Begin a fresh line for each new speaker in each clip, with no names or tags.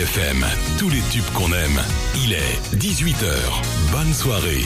FM, tous les tubes qu'on aime. Il est 18h. Bonne soirée.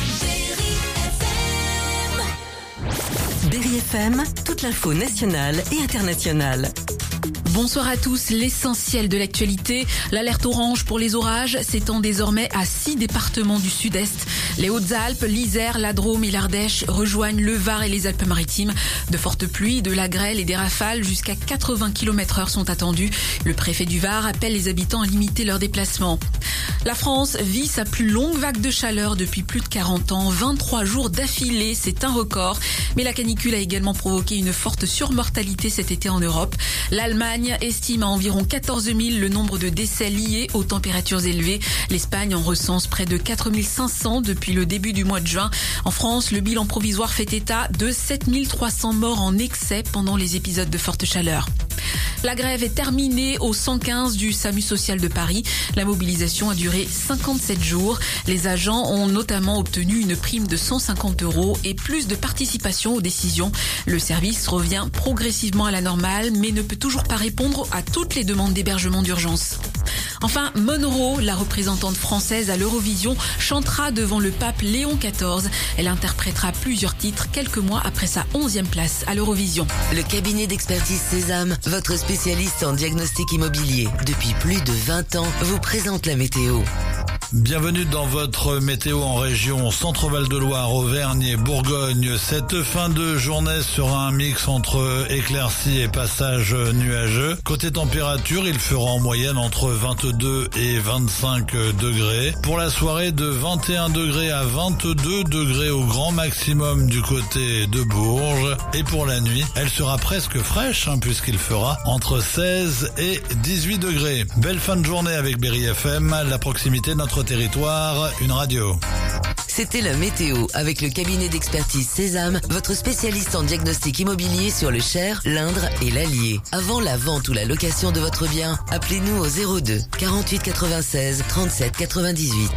Berry FM, toute l'info nationale et internationale.
Bonsoir à tous, l'essentiel de l'actualité. L'alerte orange pour les orages s'étend désormais à 6 départements du sud-est. Les Hautes-Alpes, l'Isère, la Drôme et l'Ardèche rejoignent le Var et les Alpes-Maritimes. De fortes pluies, de la grêle et des rafales jusqu'à 80 km/h sont attendues. Le préfet du Var appelle les habitants à limiter leurs déplacements. La France vit sa plus longue vague de chaleur depuis plus de 40 ans. 23 jours d'affilée, c'est un record. Mais la canicule a également provoqué une forte surmortalité cet été en Europe. L'Allemagne estime à environ 14 000 le nombre de décès liés aux températures élevées. L'Espagne en recense près de 4 500 depuis le début du mois de juin. En France, le bilan provisoire fait état de 7 300 morts en excès pendant les épisodes de forte chaleur. La grève est terminée au 115 du SAMU social de Paris. La mobilisation a duré 57 jours. Les agents ont notamment obtenu une prime de 150 € et plus de participation aux décisions. Le service revient progressivement à la normale, mais ne peut toujours pas répondre à toutes les demandes d'hébergement d'urgence. Enfin, Monroe, la représentante française à l'Eurovision, chantera devant le pape Léon XIV. Elle interprétera plusieurs titres quelques mois après sa 11e place à l'Eurovision.
Le cabinet d'expertise Sésame, votre spécialiste en diagnostic immobilier, depuis plus de 20 ans, vous présente la météo.
Bienvenue dans votre météo en région Centre-Val de Loire, Auvergne et Bourgogne. Cette fin de journée sera un mix entre éclaircies et passages nuageux. Côté température, il fera en moyenne entre 22 et 25 degrés. Pour la soirée, de 21 degrés à 22 degrés au grand maximum du côté de Bourges. Et pour la nuit, elle sera presque fraîche puisqu'il fera entre 16 et 18 degrés. Belle fin de journée avec Berry FM, la proximité de notre territoire, une radio.
C'était la météo avec le cabinet d'expertise Sésame, votre spécialiste en diagnostic immobilier sur le Cher, l'Indre et l'Allier. Avant la vente ou la location de votre bien, appelez-nous au 02 48 96 37 98.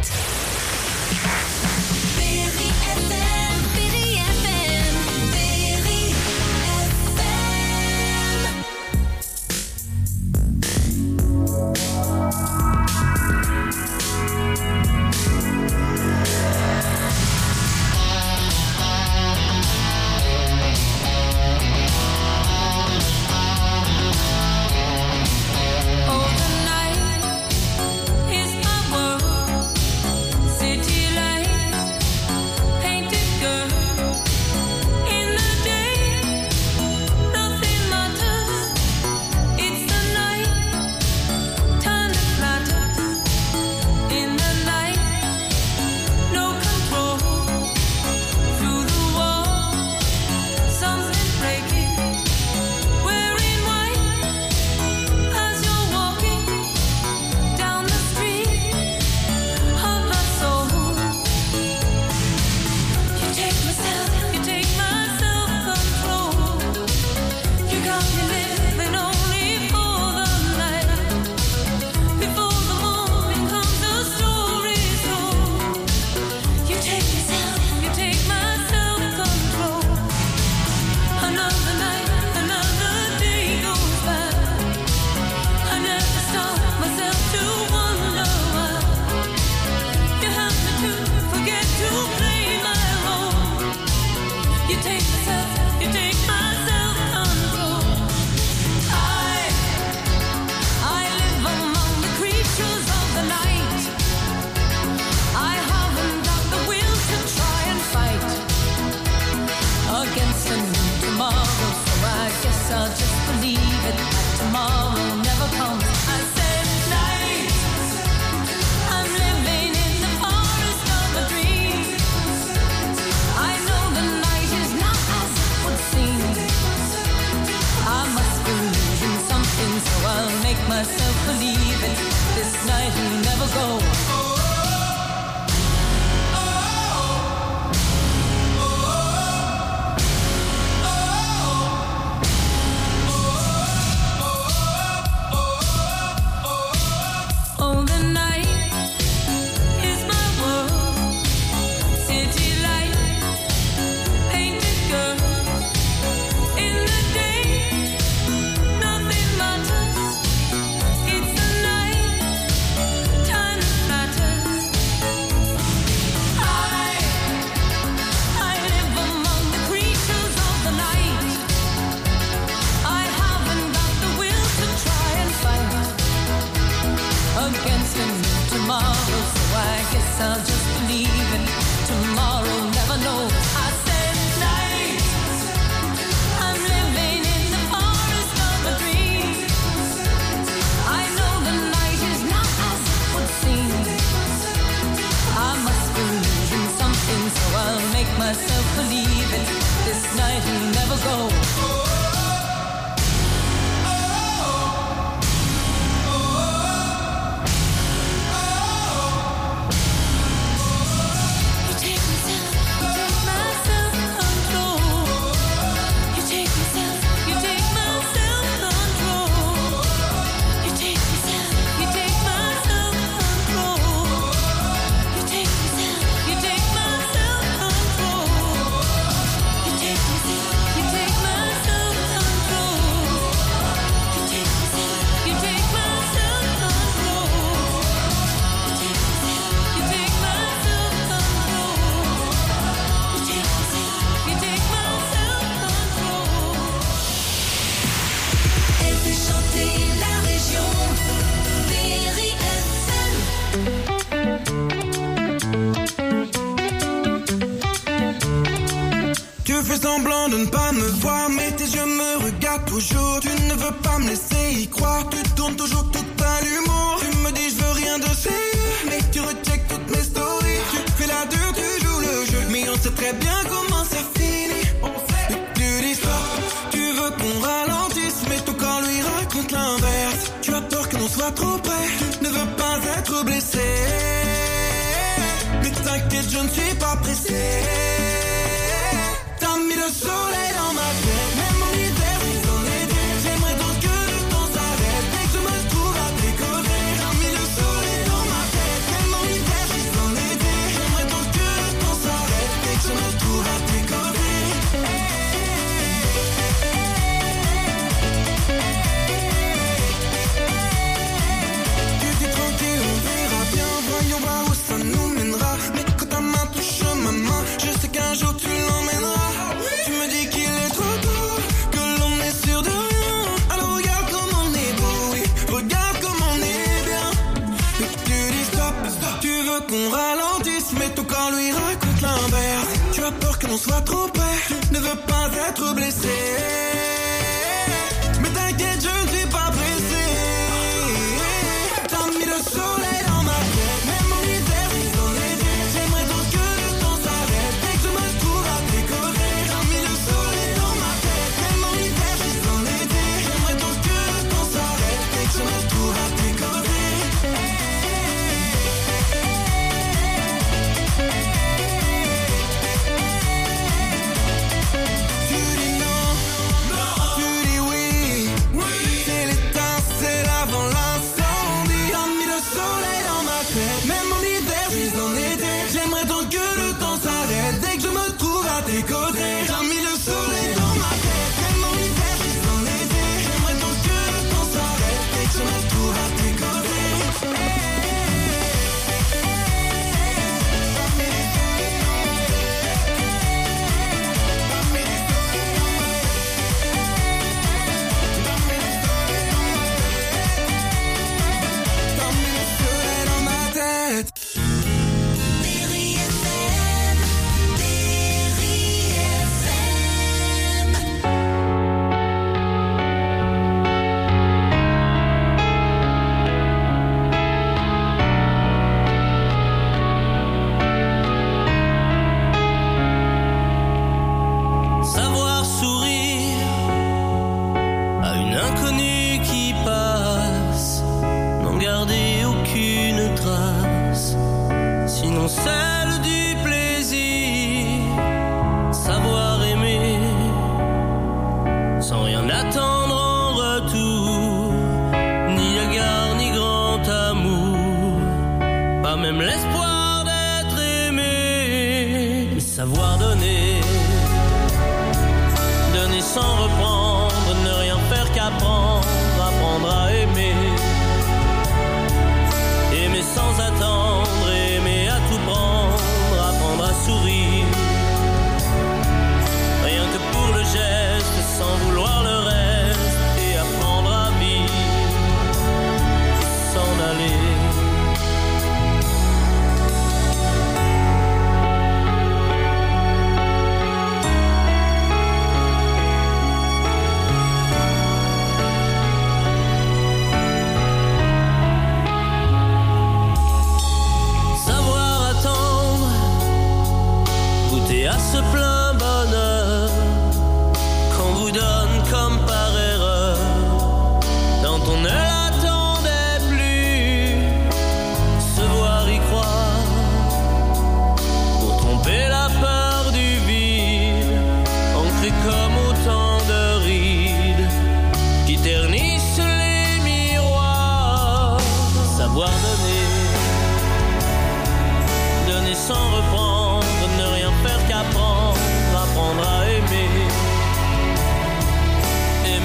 I'll just believe in tomorrow, never know. I said night, I'm living in the forest of a dream. I know the night is not as it would seem. I must believe in something, so I'll make myself believe it. This night will never go.
Semblant de ne pas me voir, mais tes yeux me regardent toujours. Tu ne veux pas me laisser y croire. Tu tournes toujours tout à l'humour. Tu me dis je veux rien de sérieux, mais tu recheckes toutes mes stories. Tu fais la dure, tu joues le jeu, mais on sait très bien comment ça finit. Et tu dis stop, tu veux qu'on ralentisse, mais ton corps lui raconte l'inverse. Tu as peur que l'on soit trop près, tu ne veux pas être blessé. Mais t'inquiète, je ne suis pas pressé. T'as mis le soleil dans ma tête, même en hiver, c'est en été. J'aimerais donc que le temps s'arrête, dès que je me trouve à tes côtés. T'as mis le soleil dans ma tête, même en hiver, c'est en été. J'aimerais donc que le temps s'arrête, dès que je me trouve à tes côtés. Tu dis tranquille, on verra bien, voyons voir où ça nous mènera. Mais quand ta main touche ma main, je sais qu'un jour tu l'emmèneras. Tu me dis qu'il est trop tôt, que l'on est sûr de rien. Alors regarde comme on est beau, oui, regarde comme on est bien. Et tu dis stop, tu veux qu'on ralentisse, mais ton corps lui raconte l'inverse. Tu as peur que l'on soit trop près, tu ne veux pas être blessé. Mais t'inquiète, je ne suis pas pressé. T'as mis le soleil dans ma tête, même en hiver, c'est en été. J'aimerais donc que le temps s'arrête, dès que je me trouve à tes côtés. T'as mis le soleil dans ma tête, même en hiver, c'est en été. J'aimerais donc que le temps s'arrête, dès que je me trouve à tes côtés. Tu dis non, tu dis oui. C'est l'étincelle avant l'incendie. T'as mis le soleil dans ma tête, même en hiver, c'est en été. J'aimerais donc que le temps s'arrête, dès que je me trouve à tes côtés. T'as mis le soleil dans ma tête, même en hiver, c'est en été. J'aimerais donc que le temps s'arrête, dès que je me trouve à tes côtés. T'as mis le soleil dans ma tête.
Savoir sourire à une inconnue qui passe, n'en garder aucune trace, sinon celle du plaisir. Savoir aimer sans rien attendre en retour, ni égard ni grand amour, pas même l'espoir d'être aimé. Mais savoir donner, donner sans reprendre, ne rien faire qu'apprendre, apprendre à aimer. Aimer sans attendre, aimer à tout prendre, apprendre à sourire. Rien que pour le geste, sans vouloir le reste, et apprendre à vivre, s'en aller.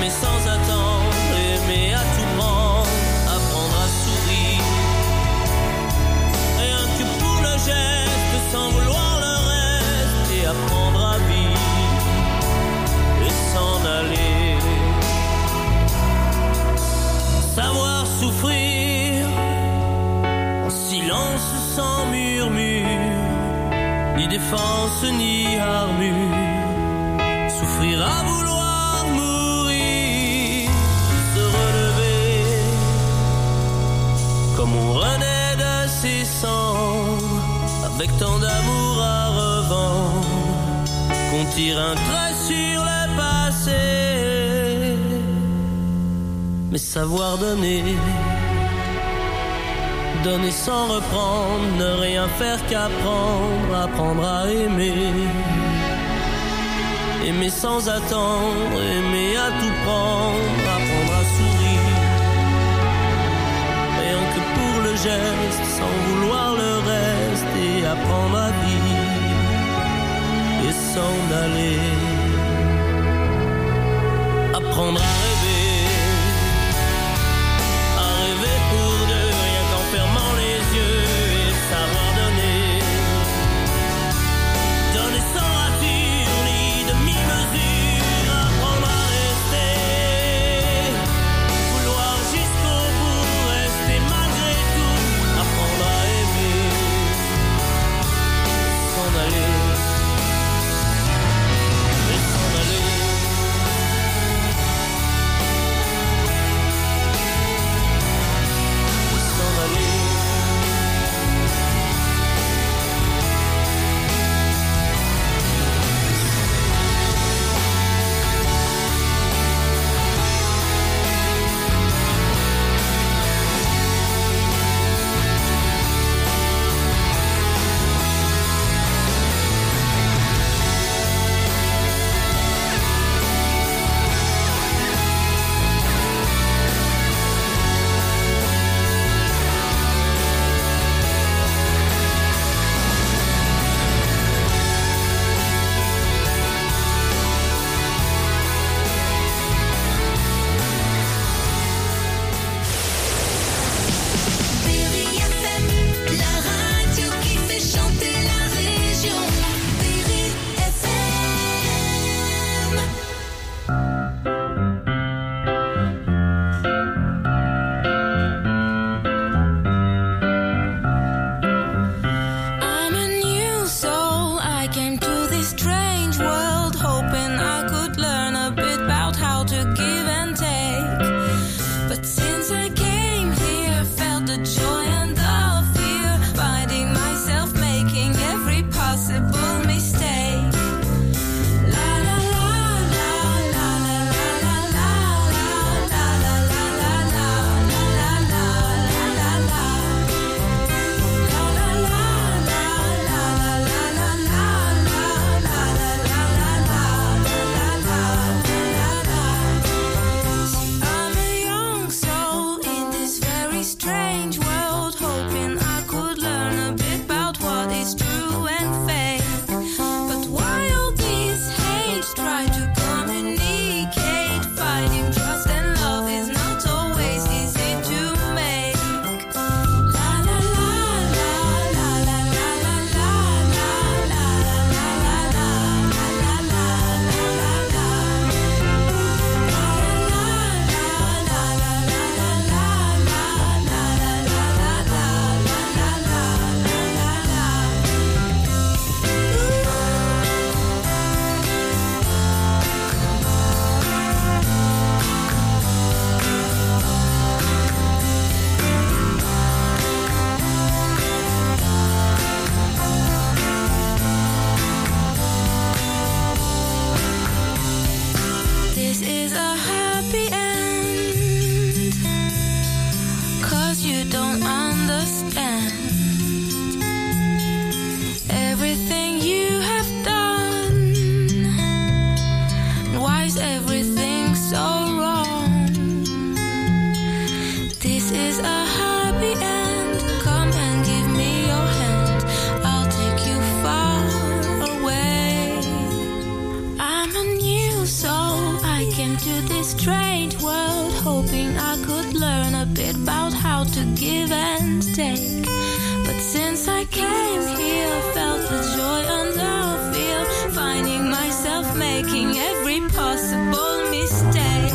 Aimer sans attendre, aimer à tout prendre, apprendre à sourire. Rien que pour le geste, sans vouloir le reste, et apprendre à vivre et s'en aller. Savoir souffrir en silence sans murmure, ni défense ni armure. Souffrir à vouloir mourir, se relever comme on renaît de ses cendres, avec tant d'amour à revendre qu'on tire un trait sur le passé. Mais savoir donner, donner sans reprendre, ne rien faire qu'apprendre, apprendre à aimer. Aimer sans attendre, aimer à tout prendre, apprendre à sourire. Rien que pour le geste, sans vouloir le reste, et apprendre à vivre et s'en aller. Apprendre à rêver pour deux, rien qu'en fermant les yeux, et savoir donner, donner sans rature ni demi-mesure, apprendre à rester, vouloir jusqu'au bout, rester malgré tout, apprendre à aimer, s'en aller, et s'en aller.
strange world, hoping I could learn a bit about how to give and take. But since I came here, felt the joy under fear, finding myself making every possible mistake.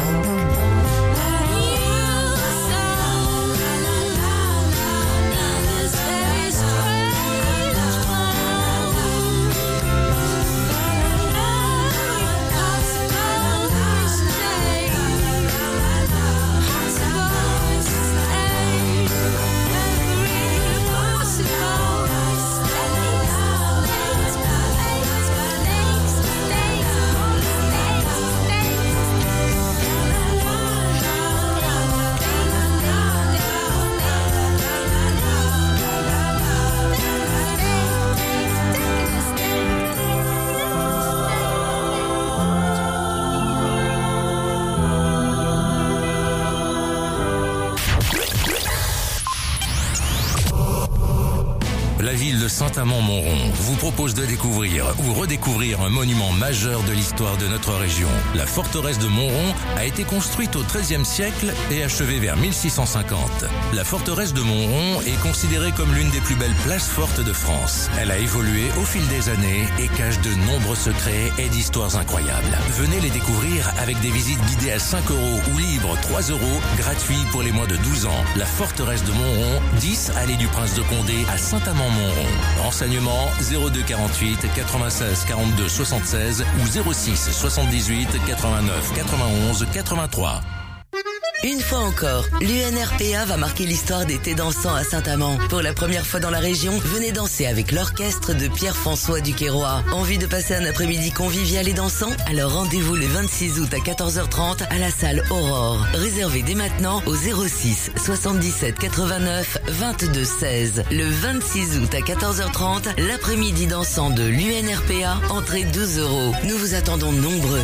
La ville de Saint-Amand-Montrond vous propose de découvrir ou redécouvrir un monument majeur de l'histoire de notre région. La forteresse de Montrond a été construite au XIIIe siècle et achevée vers 1650. La forteresse de Montrond est considérée comme l'une des plus belles places fortes de France. Elle a évolué au fil des années et cache de nombreux secrets et d'histoires incroyables. Venez les découvrir avec des visites guidées à 5 € ou libres 3 €, gratuits pour les moins de 12 ans. La forteresse de Montrond, 10 allée du Prince de Condé à Saint-Amand-Montrond. Renseignements 02 48 96 42 76 ou 06 78 89 91 83.
Une fois encore, l'UNRPA va marquer l'histoire des thés dansants à Saint-Amand. Pour la première fois dans la région, venez danser avec l'orchestre de Pierre-François Duquesroy. Envie de passer un après-midi convivial et dansant? Alors rendez-vous le 26 août à 14h30 à la salle Aurore. Réservez dès maintenant au 06 77 89 22 16. Le 26 août à 14h30, l'après-midi dansant de l'UNRPA, entrée 2 €. Nous vous attendons nombreux.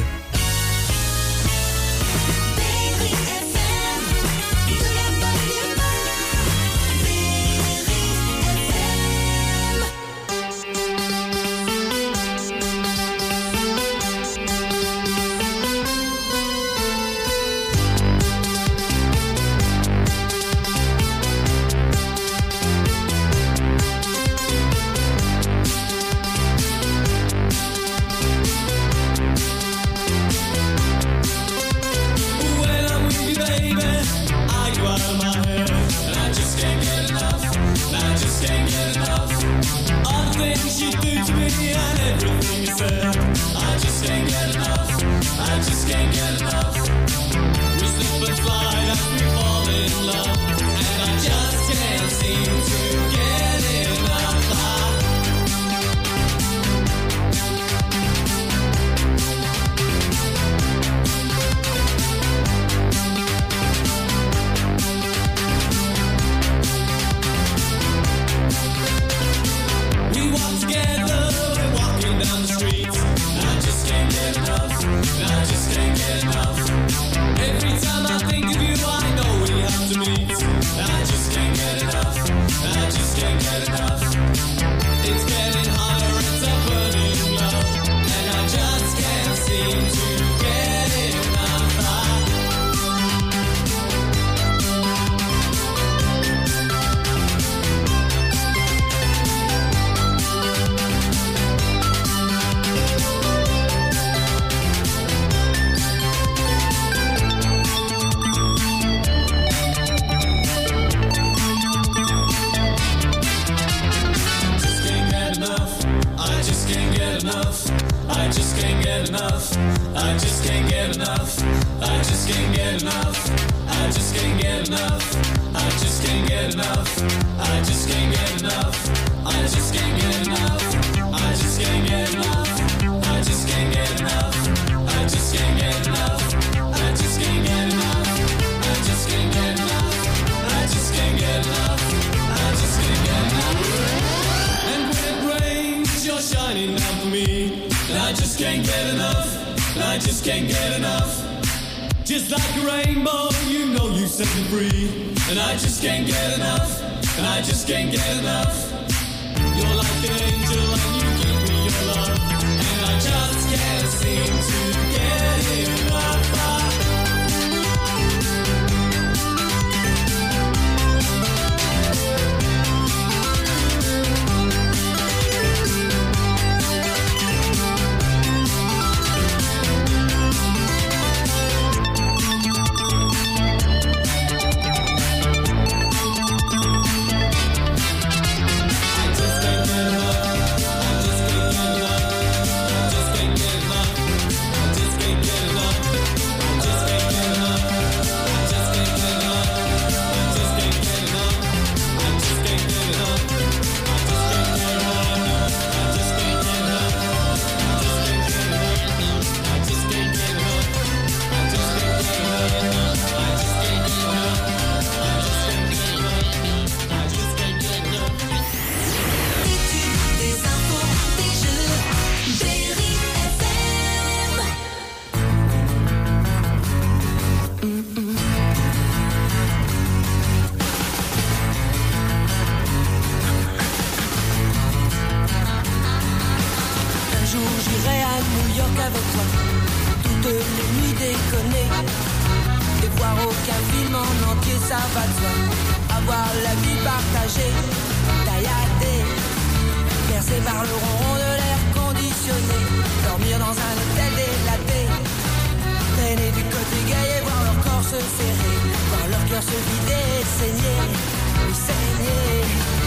conditionné. Et voir aucun film en entier, ça va de soi. Avoir la vie partagée, tailladée, percée par le ronron de l'air conditionné. Dormir dans un hôtel délaté, traîner du côté gay et voir leur corps se serrer, voir leur cœur se vider et saigner, saigner.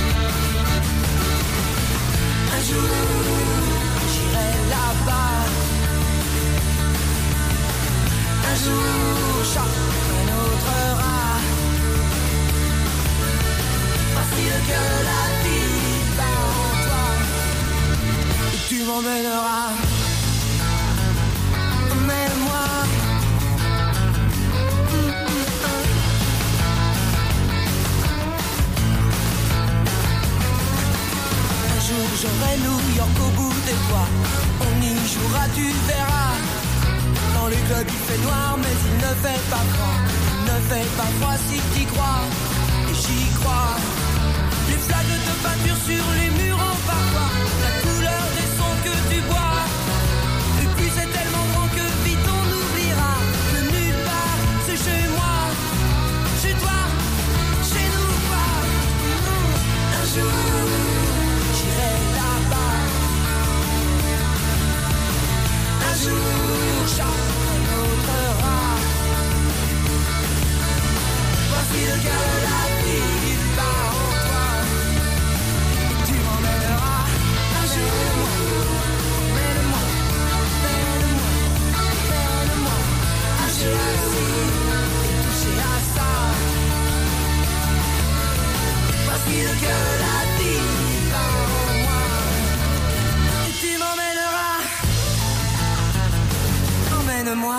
Un jour, j'irai là-bas. Un jour, chaque un autre rat. Facile que la vie bat en toi. Et tu m'emmèneras. Emmène-moi. Un jour, j'aurai New York au bout des doigts. On y jouera, tu verras. Dans les clubs il fait noir mais il ne fait pas froid. Il ne fait pas froid si t'y crois. Et j'y crois. Les flaques de peinture sur les murs en parfois. La couleur des sons que tu bois. Et puis c'est tellement grand que vite on oubliera que nulle part c'est chez moi. Chez toi, chez nous quoi. Un jour j'irai là-bas. Un jour chaque un autre rat. Voici le cœur de la vie bat en toi. Et tu m'emmèneras un jour. Emmène-moi, emmène-moi, emmène-moi. Toucher à ci et toucher à ça. Voici le cœur de la vie bat en moi. Et tu m'emmèneras. Emmène-moi.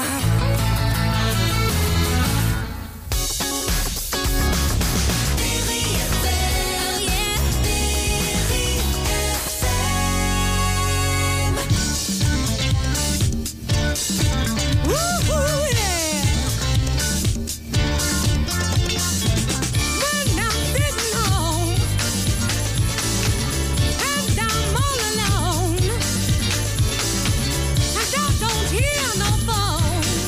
Don't hear no phone.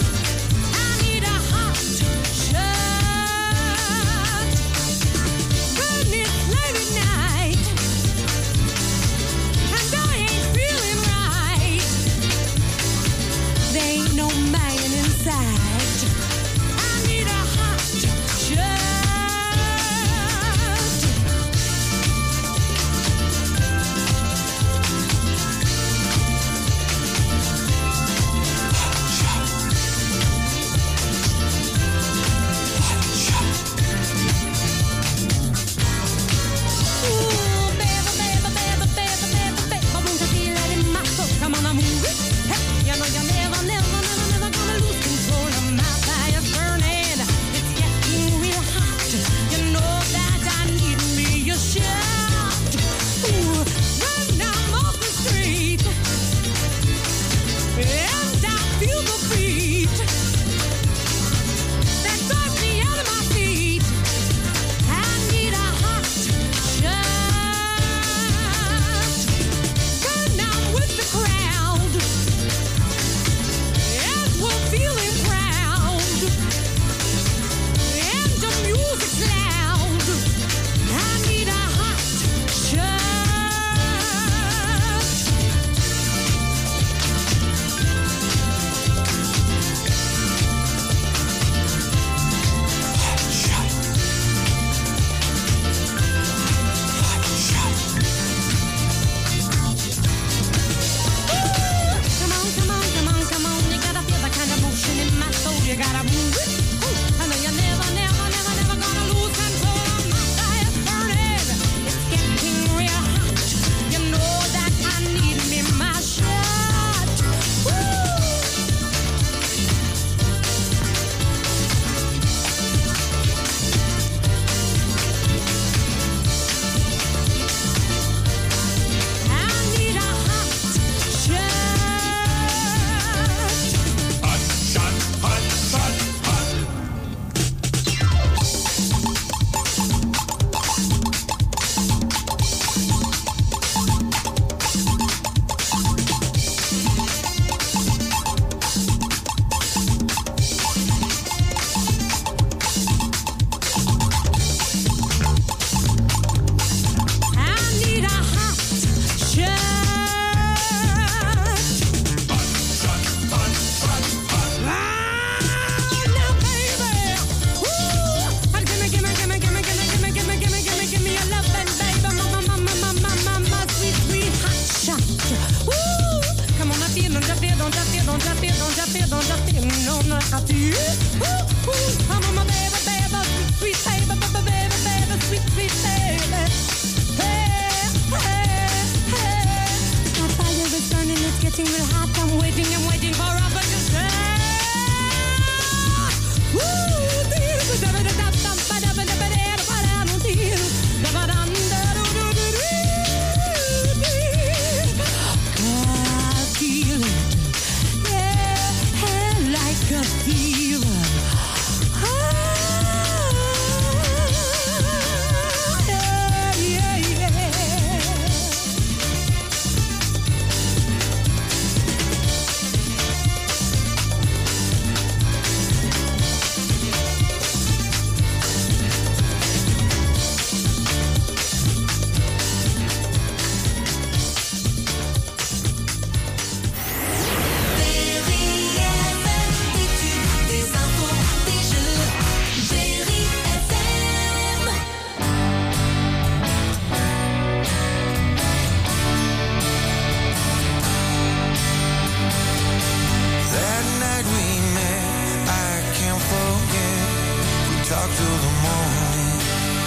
dark till the morning.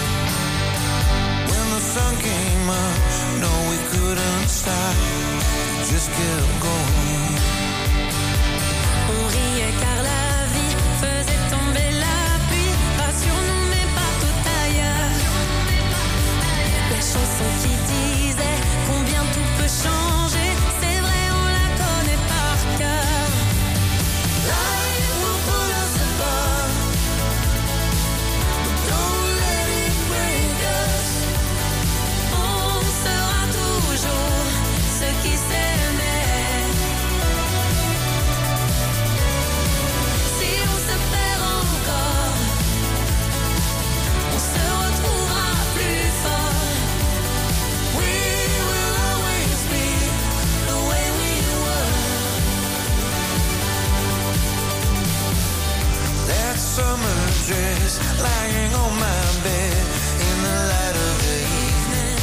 When the sun came up, no, we couldn't stop. Just kept going.
On riait car la vie faisait tomber la pluie. Pas sur nous mais partout ailleurs. La chanson qui disait combien tout peut changer, c'est vrai on la connaît par cœur. Life will pull us apart, but don't let it break us. On sera toujours ceux qui s'aimaient. Si on se perd encore, on se retrouvera plus fort. We will always be the way we were.
That summer dress lying on my bed in the light of the evening.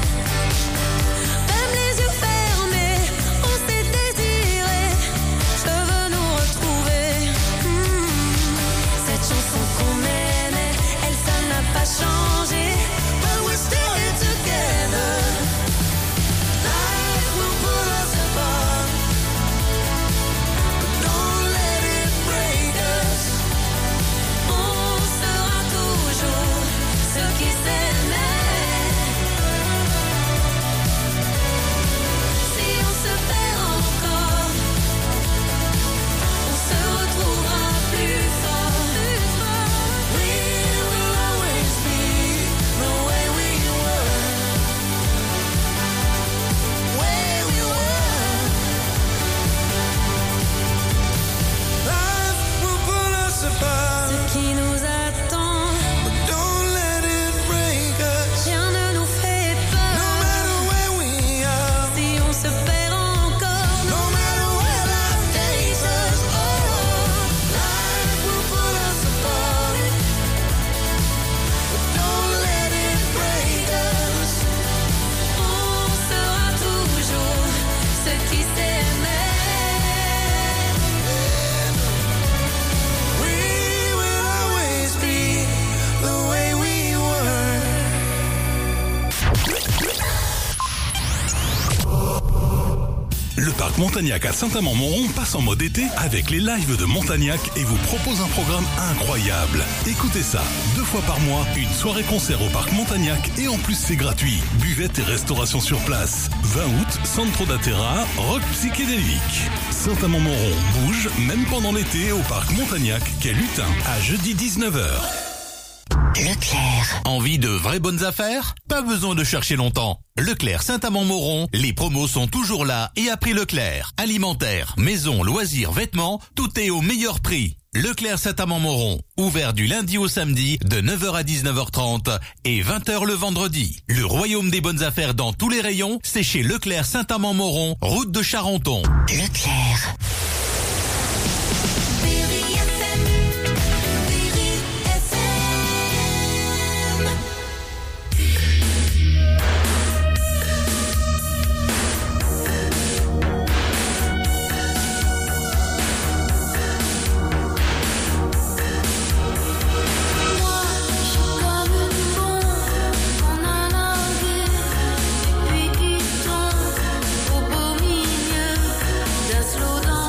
Même les yeux fermés, on s'est désiré. Je veux nous retrouver. Cette chanson qu'on aimait, elle ça n'a pas changé. But we're still here together. Life will pull us apart, but don't let it break us. On sera toujours ceux qui s'aimaient. Si on se perd encore, on se retrouvera plus fort. We will always be the way we were. Way we were.
Life will pull us apart,
Ce qui nous attend,
but don't let it break us.
rien ne nous fait
No
peur.
matter where we are,
Si on se perd encore,
no matter where life takes us. Oh, life will pull us apart, but don't let it break us.
on sera toujours ceux qui s'aimaient.
We will always be the way we were.
Le parc Montagnac à Saint-Amand-Montrond passe en mode été avec les lives de Montagnac et vous propose un programme incroyable. Écoutez ça, 2 fois par mois, une soirée-concert au parc Montagnac et en plus c'est gratuit. Buvette et restauration sur place. 20 août, Centro da Terra, rock psychédélique. Saint-Amand-Montrond bouge même pendant l'été au parc Montagnac. Quel lutin à jeudi 19h.
Leclerc.
Envie de vraies bonnes affaires? Pas besoin de chercher longtemps. Leclerc Saint-Amand-Montrond, les promos sont toujours là et à prix Leclerc. Alimentaire, maison, loisirs, vêtements, tout est au meilleur prix. Leclerc Saint-Amand-Montrond, ouvert du lundi au samedi de 9h à 19h30 et 20h le vendredi. Le royaume des bonnes affaires dans tous les rayons, c'est chez Leclerc Saint-Amand-Montrond, route de Charenton.
Leclerc.
Berry FM, Berry FM. Moi, je suis comme une bombe qu'on a larguée et puis qui tombe au beau milieu d'un slow dance.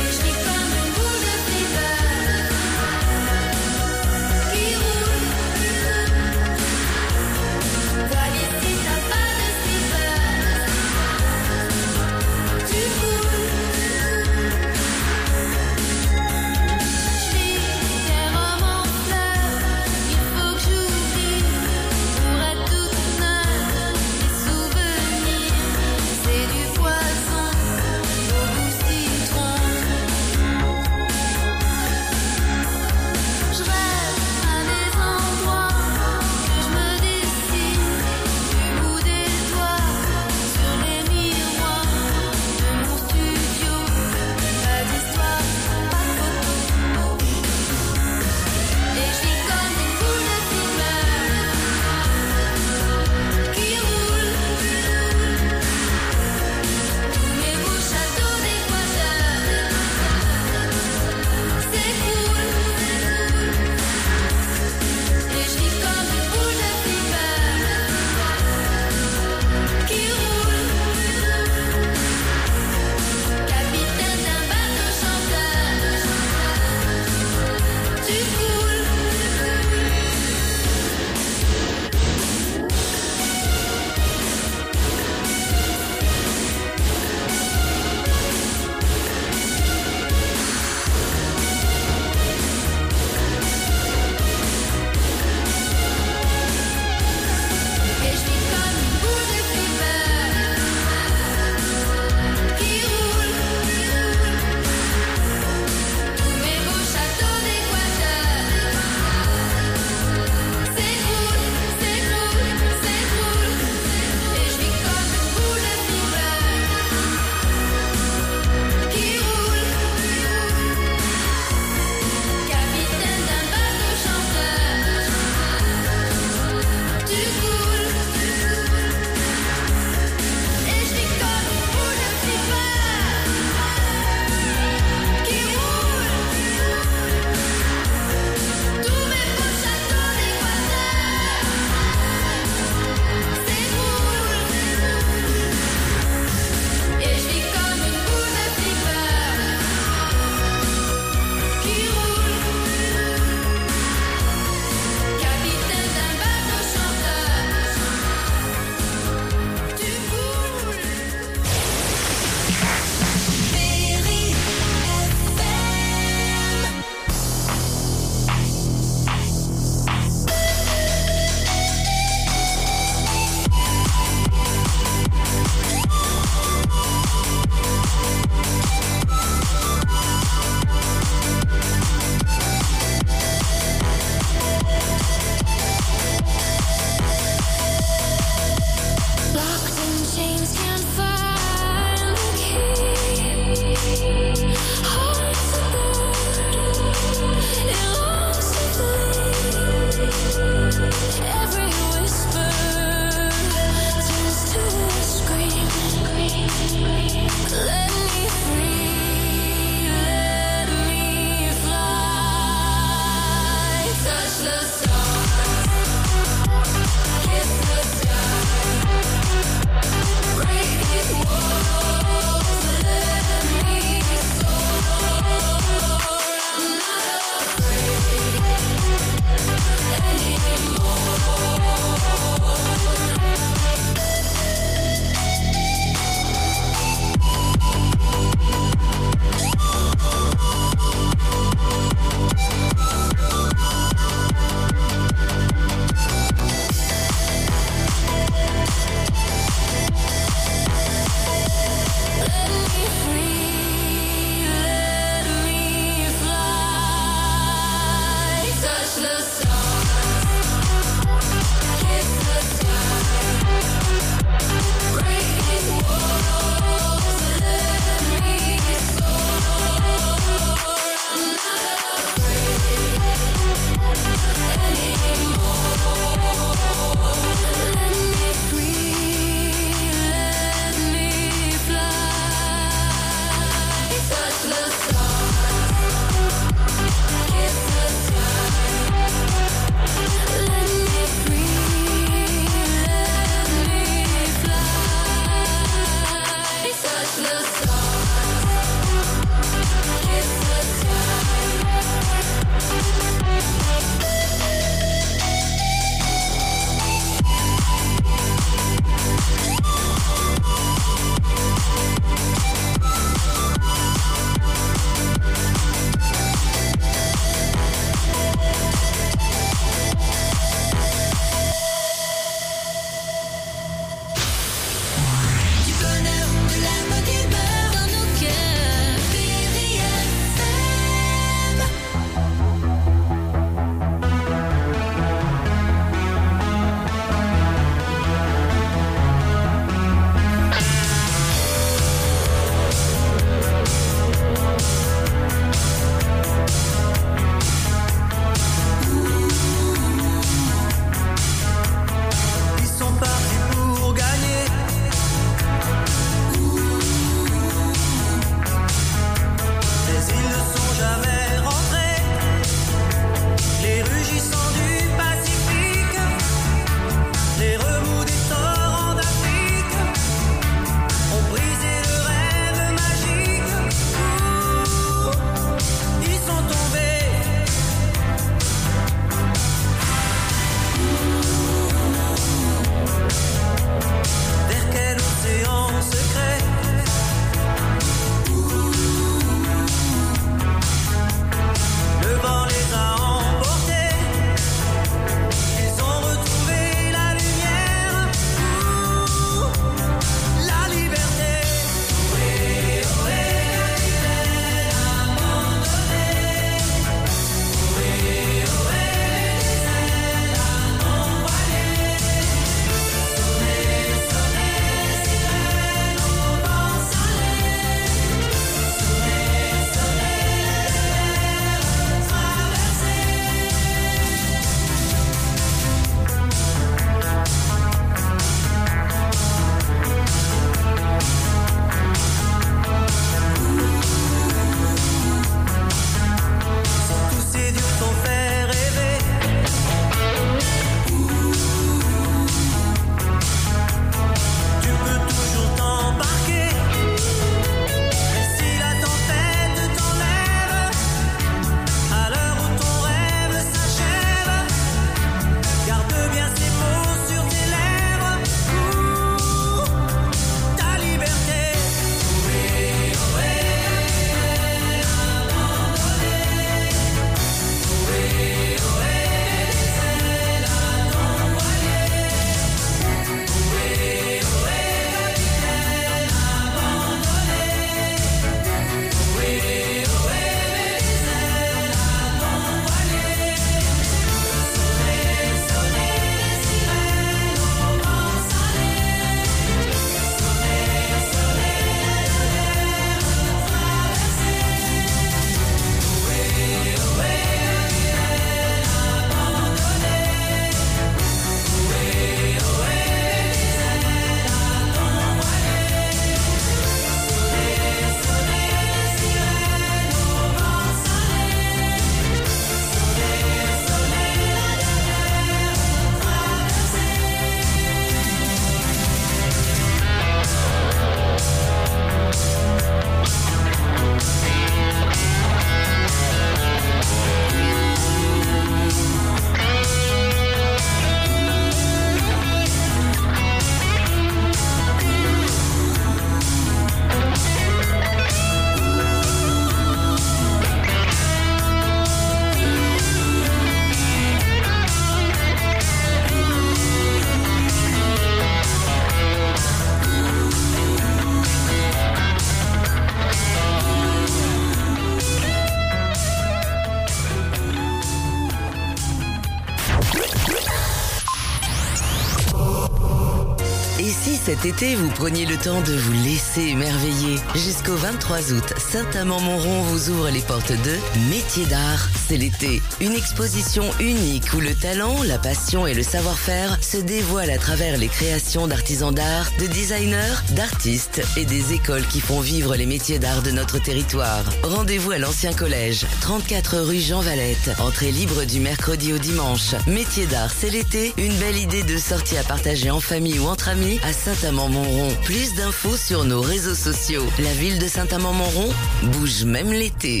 cet été, vous preniez le temps de vous laisser émerveiller. Jusqu'au 23 août, Saint-Amand-Montrond vous ouvre les portes de Métiers d'art. C'est l'été. Une exposition unique où le talent, la passion et le savoir-faire se dévoilent à travers les créations d'artisans d'art, de designers, d'artistes et des écoles qui font vivre les métiers d'art de notre territoire. Rendez-vous à l'ancien collège, 34 rue Jean Valette. Entrée libre du mercredi au dimanche. Métiers d'art, c'est l'été. Une belle idée de sortie à partager en famille ou entre amis à Saint-Amand-Montrond. Plus d'infos sur nos réseaux sociaux. La ville de Saint-Amand-Montrond bouge même l'été.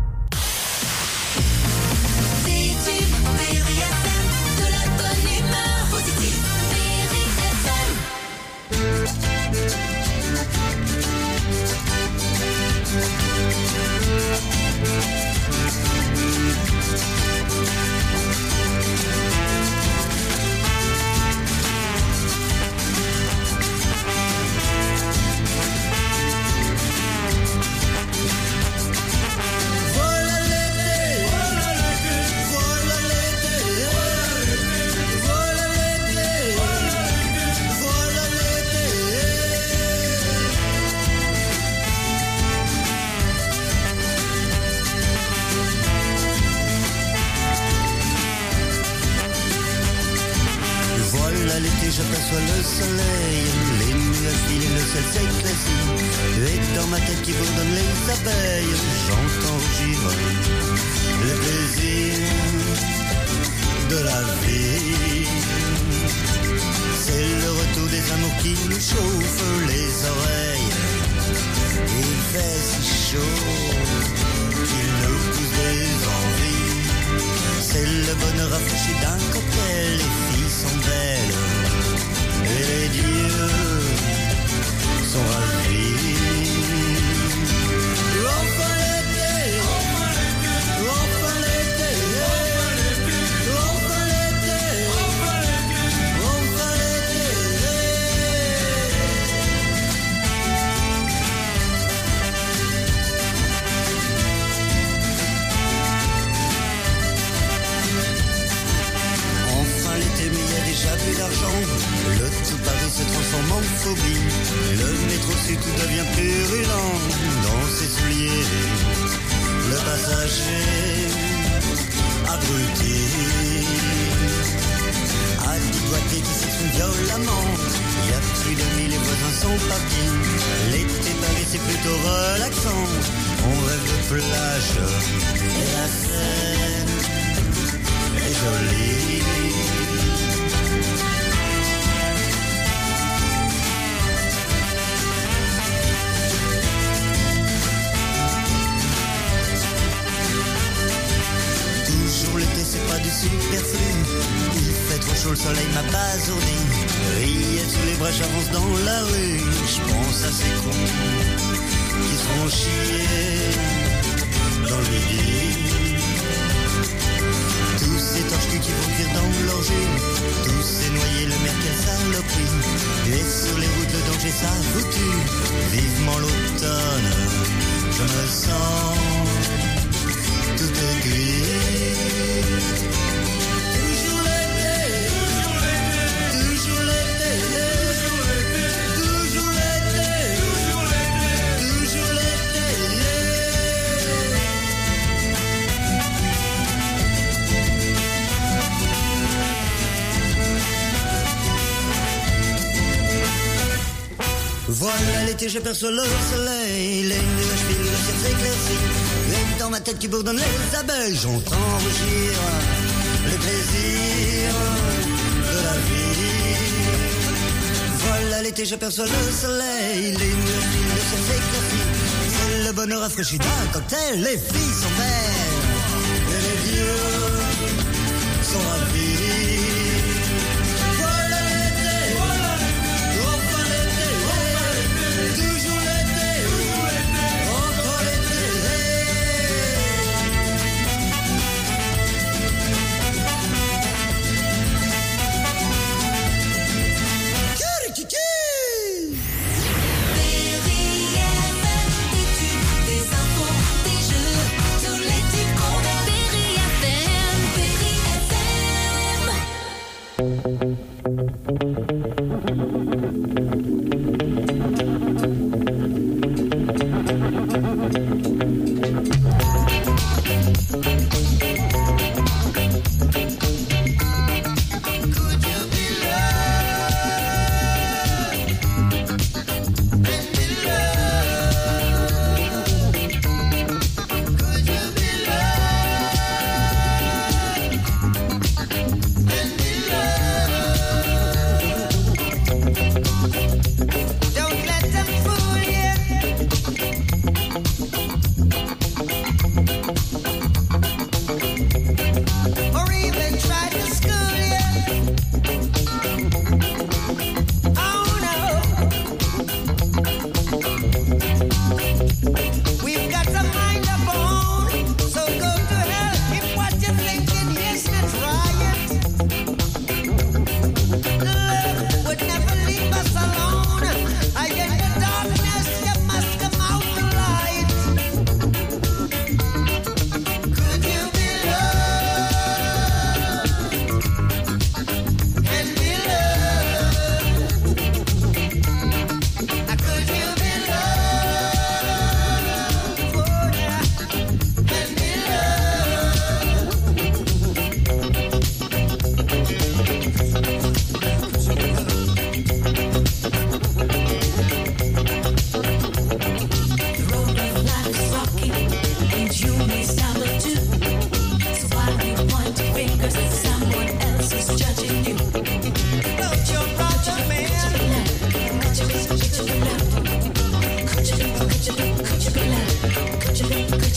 Voilà l'été, j'aperçois le soleil, les nuages filent et le ciel s'éclaircit. Et dans ma tête qui bourdonne les abeilles, j'entends rugir le plaisir de la vie. C'est le retour des amours qui nous chauffent les oreilles. Il fait si chaud qu'il nous pousse des envies. C'est le bonheur rafraîchi d'un cocktail. Les filles sont belles et les dieux sont ravis. Enfin l'été, enfin l'été, enfin l'été, enfin Enfin l'été, mais il y a déjà plus d'argent. Le tout Paris se transforme en phobie. Le métro sud tout devient purulent. Dans ses souliers, le passager abruti a déboîté qui s'exprime violemment. Il y a plus de 1000, les voisins sont partis. L'été Paris c'est plutôt relaxant. On rêve de plage et la Seine est jolie. Toujours l'été, c'est pas du superflu. Il fait trop chaud, le soleil m'a basourdi. Rillettes sous les bras, j'avance dans la rue. Je pense à ces cons qui se font chier dans le midi. Tous ces torches qui vont cuire dans l'orgie. Tous ces noyés, le mer, quelle saloperie. Et sur les routes, le danger, ça vous tue. Vivement l'automne, je me sens tout est gris. Toujours l'été, toujours l'été, toujours l'été, toujours l'été. Voilà l'été, j'aperçois le soleil, les nuages filent, le ciel s'éclaircit. Et dans ma tête qui bourdonne les abeilles, j'entends rugir le plaisir de la vie. Voilà l'été, j'aperçois le soleil, les nuages filent, le ciel s'éclaircit. C'est le bonheur rafraîchi d'un cocktail, les filles sont belles et les vieux sont ravis. Voilà l'été, enfin l'été, toujours l'été, encore l'été.
Des infos, des jeux, tous les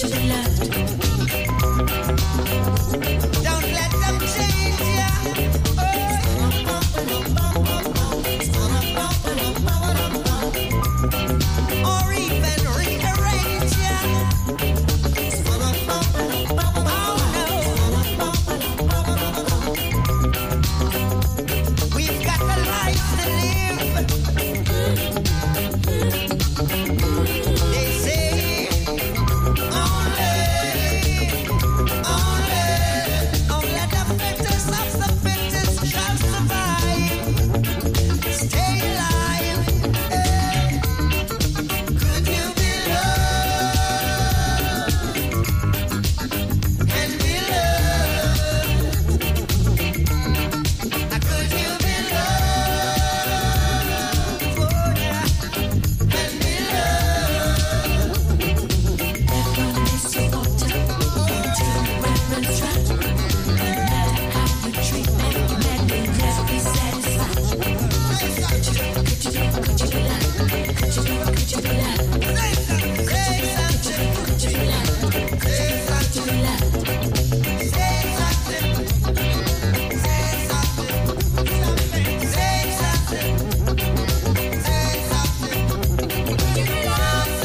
you be loved? Don't let them change ya. Or even rearrange ya. Oh no. We've got the life to live. They say only the fittest of the fittest shall survive. Stay alive. Could you be loved and be loved? Could you be loved, oh yeah, and be loved? Everyone is so to reverence right. No matter how you treat me, let me just be satisfied. Could you be loved? Could you be loved? Could you be loved? Could you be loved? Say something. Could you be loved? Say something. Say something. Say something. Say something. Say something. Could you be loved?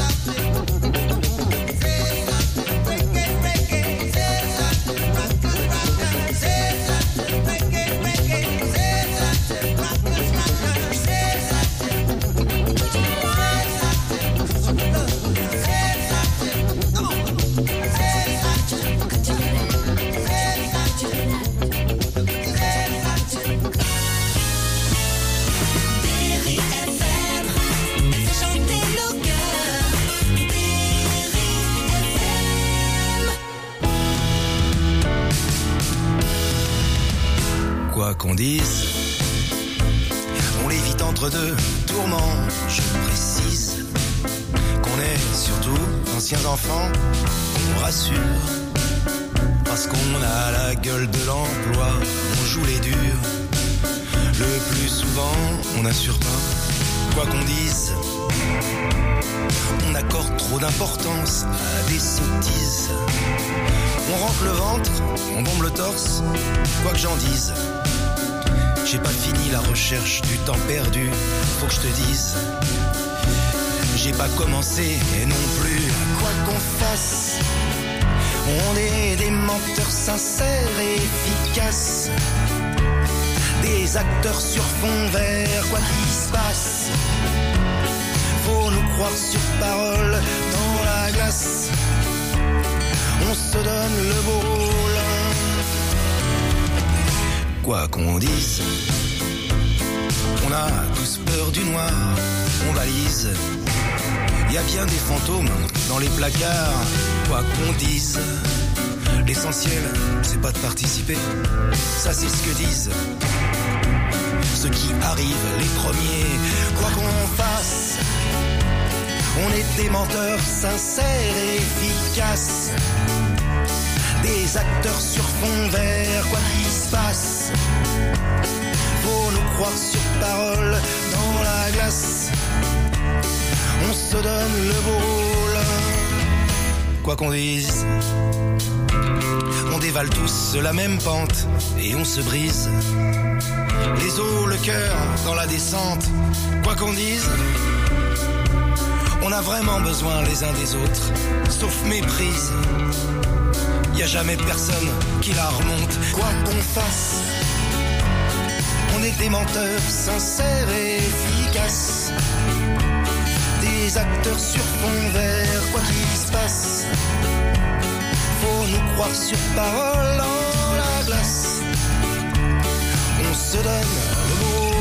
Say something. Break it, break it. Say something. Rock it, rock it. Say something. Break it, break it. Say something. Rock it, rock it. Say something. Could you be loved? Say something. Come on. Say something. Could you be loved? Say something. Say something. Berry FM, fait chanter nos cœurs. Berry FM.
Quoi qu'on dise, on l'évite entre deux tourments. Je précise qu'on est surtout anciens enfants, on rassure. Parce qu'on a la gueule de l'emploi, on joue les durs. Le plus souvent, on n'assure pas. Quoi qu'on dise, on accorde trop d'importance à des sottises. On rentre le ventre, on bombe le torse, quoi que j'en dise. J'ai pas fini la recherche du temps perdu, faut que je te dise. J'ai pas commencé et non plus, quoi qu'on fasse. On est des menteurs sincères et efficaces. Des acteurs sur fond vert, quoi qu'il se passe. Faut nous croire sur parole dans la glace. On se donne le beau l'un. Quoi qu'on dise, on a tous peur du noir, on balise. Y a bien des fantômes dans les placards, quoi qu'on dise. L'essentiel, c'est pas de participer, ça c'est ce que disent ceux qui arrivent les premiers. Quoi qu'on fasse, on est des menteurs sincères et efficaces. Des acteurs sur fond vert, quoi qu'il se passe. Faut nous croire sur parole dans la glace. On se donne le beau l'un. Quoi qu'on dise, on dévale tous la même pente et on se brise les os, le cœur dans la descente. Quoi qu'on dise, on a vraiment besoin les uns des autres, sauf méprise. Y a jamais personne qui la remonte. Quoi qu'on fasse, on est des menteurs sincères et efficaces. Des acteurs sur fond vert, quoi qu'il se passe. Faut nous croire sur parole dans la glace. On se donne le mot